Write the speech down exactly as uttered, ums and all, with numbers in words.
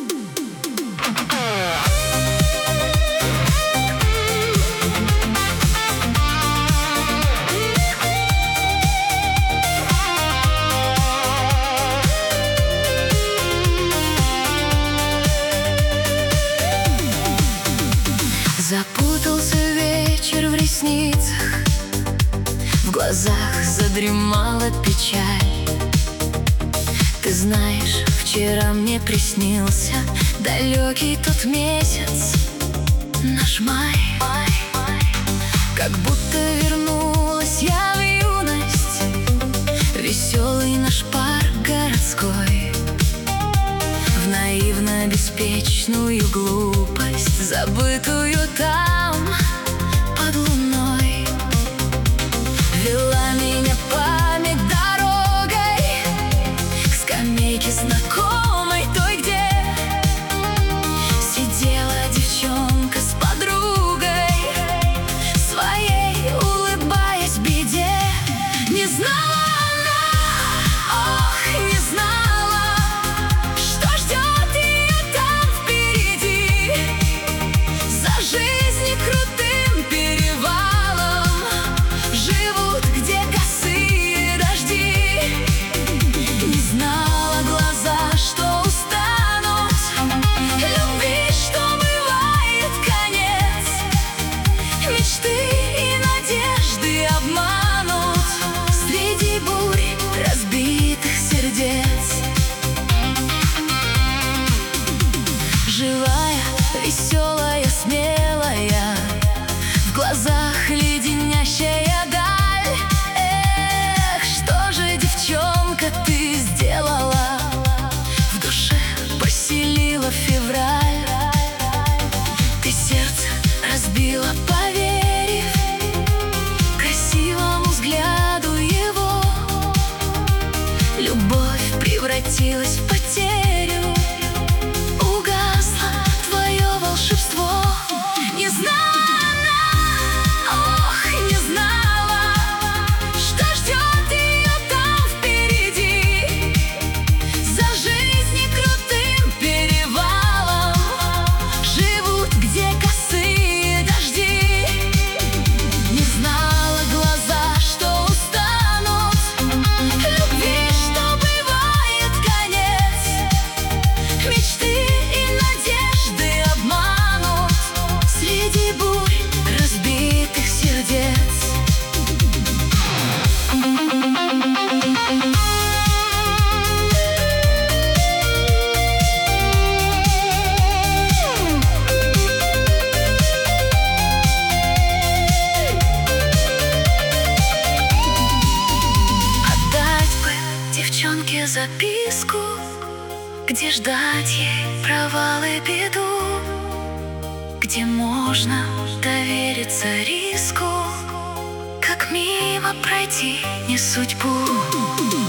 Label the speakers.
Speaker 1: Запутался вечер в ресницах, в глазах задремала печаль. Ты знаешь, вчера мне приснился далекий тот месяц, наш май. Как будто вернулась я в юность, веселый наш парк городской, в наивно-беспечную глупость, забытую там под луной. Вела меня память дорогой к скамейке знакомой, той, где сидела девчонка с подругой своей, улыбаясь беде. Не знала она, ох, не знала, что ждет ее там впереди, за жизнью крутым перевалом живут, где косые дожди. Не знала глаза, что устанут любви, что бывает конец, мечты и надежды обманут среди бурь разбитых сердец. Живая, веселая, смелая, в глазах леденящая даль. Эх, что же, девчонка, ты сделала? В душе поселила февраль. Ты сердце разбила, поверив красивому взгляду его. Любовь превратилась в потерю, угасло твое волшебство. Не знала она, ох, не знала, что ждет ее там впереди, за жизнью крутым перевалом живут, где косые дожди. Не знала глаза, что устанут любви, что бывает конец, мечты и надежды обманут среди бурь разбитых сердец. Отдать бы девчонке записку, где ждать ей провал и беду, где можно довериться риску, как мимо пройти не судьбу.